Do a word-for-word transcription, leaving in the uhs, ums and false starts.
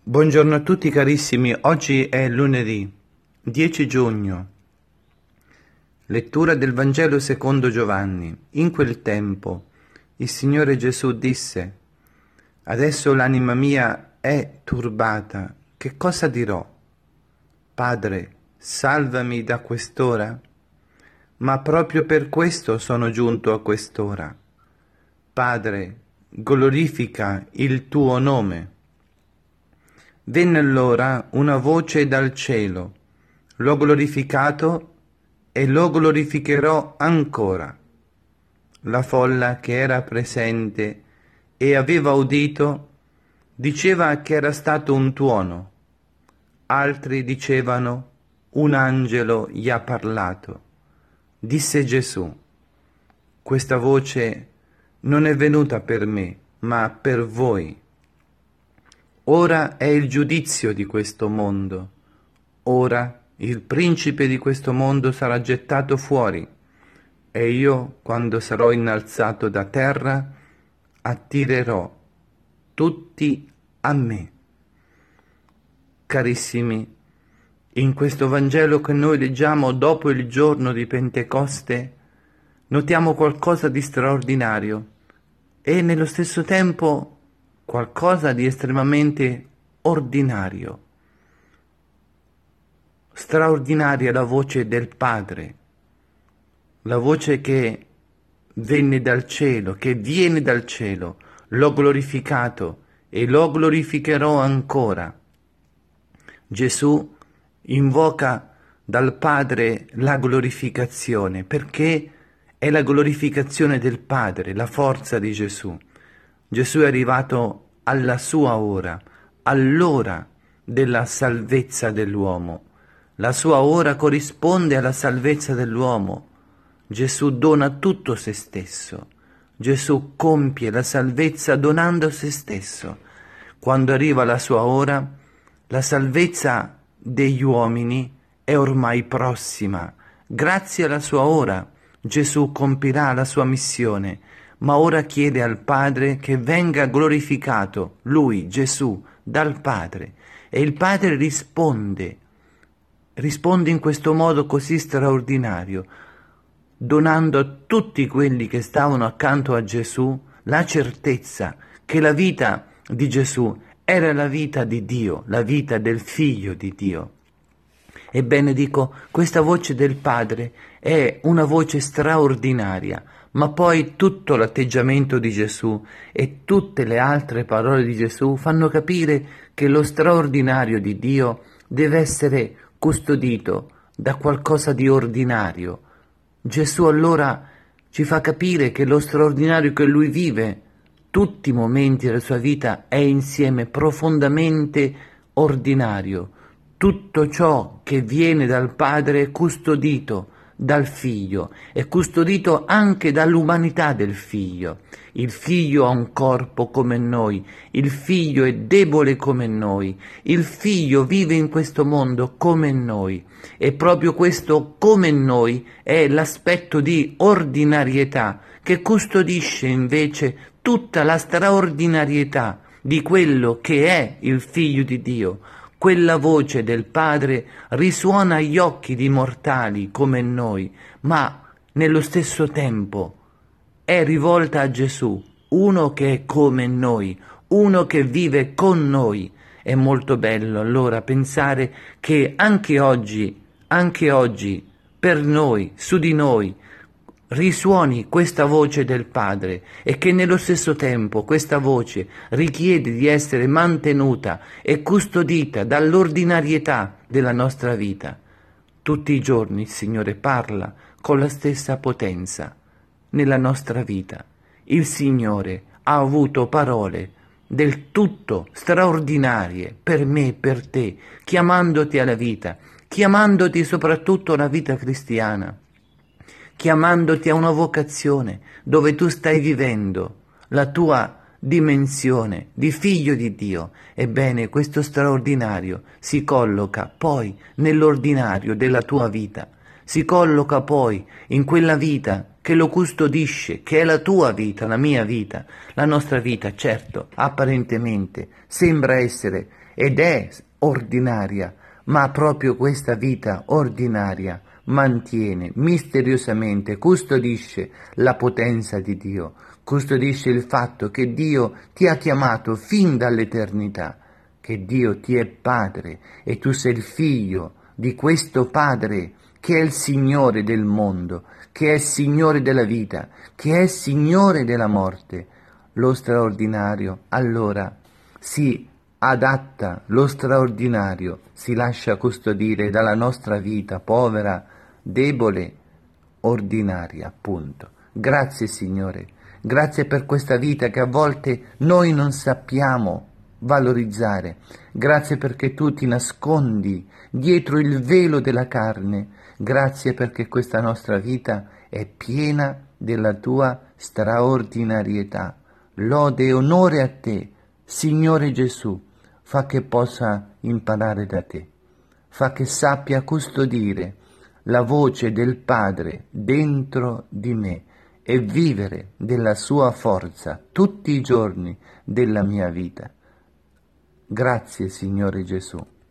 Buongiorno a tutti carissimi, oggi è lunedì dieci giugno. Lettura del Vangelo secondo Giovanni. In quel tempo il Signore Gesù disse: Adesso l'anima mia è turbata, che cosa dirò? Padre, salvami da quest'ora? Ma proprio per questo sono giunto a quest'ora. Padre, glorifica il tuo nome. Venne allora una voce dal cielo: l'ho glorificato e lo glorificherò ancora. La folla che era presente e aveva udito diceva che era stato un tuono, altri dicevano un angelo gli ha parlato. Disse Gesù: questa voce non è venuta per me, ma per voi. Ora è il giudizio di questo mondo. Ora il principe di questo mondo sarà gettato fuori, e io, quando sarò innalzato da terra, attirerò tutti a me. Carissimi, in questo Vangelo che noi leggiamo dopo il giorno di Pentecoste, notiamo qualcosa di straordinario e nello stesso tempo qualcosa di estremamente ordinario. Straordinaria la voce del Padre, la voce che venne dal cielo, che viene dal cielo. L'ho glorificato e lo glorificherò ancora. Gesù invoca dal Padre la glorificazione, perché è la glorificazione del Padre, la forza di Gesù. Gesù è arrivato alla sua ora, all'ora della salvezza dell'uomo. La sua ora corrisponde alla salvezza dell'uomo. Gesù dona tutto se stesso. Gesù compie la salvezza donando se stesso. Quando arriva la sua ora, la salvezza degli uomini è ormai prossima. Grazie alla sua ora, Gesù compirà la sua missione. Ma ora chiede al Padre che venga glorificato, Lui, Gesù, dal Padre. E il Padre risponde, risponde in questo modo così straordinario, donando a tutti quelli che stavano accanto a Gesù la certezza che la vita di Gesù era la vita di Dio, la vita del Figlio di Dio. Ebbene dico, questa voce del Padre è una voce straordinaria, ma poi tutto l'atteggiamento di Gesù e tutte le altre parole di Gesù fanno capire che lo straordinario di Dio deve essere custodito da qualcosa di ordinario. Gesù allora ci fa capire che lo straordinario che Lui vive, tutti i momenti della sua vita, è insieme profondamente ordinario. Tutto ciò che viene dal Padre è custodito dal Figlio, è custodito anche dall'umanità del Figlio. Il Figlio ha un corpo come noi, il Figlio è debole come noi, il Figlio vive in questo mondo come noi, e proprio questo come noi è l'aspetto di ordinarietà che custodisce invece tutta la straordinarietà di quello che è il Figlio di Dio. Quella voce del Padre risuona agli occhi di mortali come noi, ma nello stesso tempo è rivolta a Gesù, uno che è come noi, uno che vive con noi. È molto bello allora pensare che anche oggi, anche oggi, per noi, su di noi, risuoni questa voce del Padre e che nello stesso tempo questa voce richiede di essere mantenuta e custodita dall'ordinarietà della nostra vita. Tutti i giorni il Signore parla con la stessa potenza nella nostra vita. Il Signore ha avuto parole del tutto straordinarie per me e per te, chiamandoti alla vita, chiamandoti soprattutto alla vita cristiana, chiamandoti a una vocazione dove tu stai vivendo la tua dimensione di figlio di Dio. Ebbene, questo straordinario si colloca poi nell'ordinario della tua vita, si colloca poi in quella vita che lo custodisce, che è la tua vita, la mia vita, la nostra vita. Certo, apparentemente sembra essere ed è ordinaria, ma proprio questa vita ordinaria mantiene misteriosamente, custodisce la potenza di Dio, custodisce il fatto che Dio ti ha chiamato fin dall'eternità, che Dio ti è Padre e tu sei il figlio di questo Padre che è il Signore del mondo, che è il Signore della vita, che è il Signore della morte. Lo straordinario allora si adatta, lo straordinario si lascia custodire dalla nostra vita povera, debole, ordinaria, appunto. Grazie Signore, grazie per questa vita che a volte noi non sappiamo valorizzare. Grazie perché tu ti nascondi dietro il velo della carne. Grazie perché questa nostra vita è piena della tua straordinarietà. Lode e onore a te, Signore Gesù. Fa che possa imparare da te. Fa che sappia custodire la voce del Padre dentro di me e vivere della sua forza tutti i giorni della mia vita. Grazie Signore Gesù.